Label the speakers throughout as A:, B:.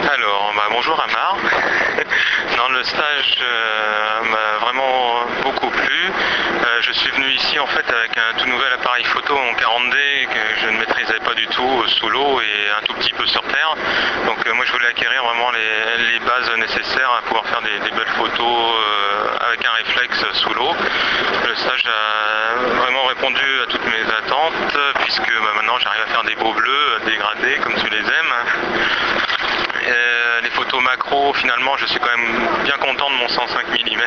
A: Alors, bonjour Amar. Non, le stage m'a vraiment beaucoup plu. Je suis venu ici en fait avec un tout nouvel appareil photo en 40D que je ne maîtrisais pas du tout sous l'eau et un tout petit peu sur terre. Donc moi je voulais acquérir vraiment les bases nécessaires à pouvoir faire des belles photos avec un réflexe sous l'eau. Le stage a vraiment répondu à toutes mes attentes puisque maintenant j'arrive à faire des beaux bleus dégradés comme tu les aimes. Les photos macro, finalement, je suis quand même bien content de mon 105 mm.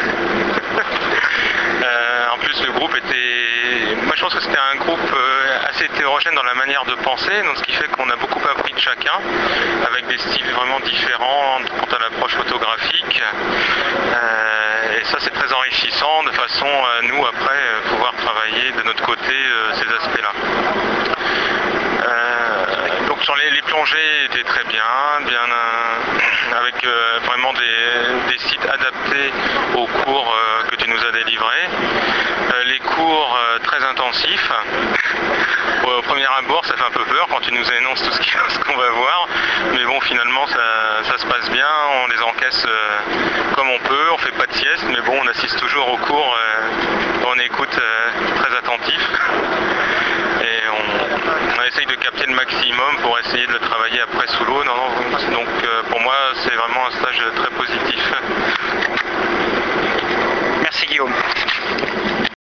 A: En plus, le groupe était... Moi, je pense que c'était un groupe assez hétérogène dans la manière de penser, donc ce qui fait qu'on a beaucoup appris de chacun, avec des styles vraiment différents quant à l'approche photographique. Et ça, c'est très enrichissant, de façon à nous, après, pouvoir travailler de notre côté ces aspects-là. Donc sur les plongées étaient très bien avec vraiment des sites adaptés aux cours que tu nous as délivrés. Les cours très intensifs. Au premier abord, ça fait un peu peur quand tu nous énonces tout ce qu'on va voir, mais bon, finalement ça se passe bien, on les encaisse comme on peut, on fait pas de sieste, mais bon, on assiste toujours aux cours, on écoute très attentif. Et on essaye de capter le maximum pour essayer de le travailler après sous l'eau. Donc pour moi c'est vraiment un stage très positif.
B: Merci Guillaume.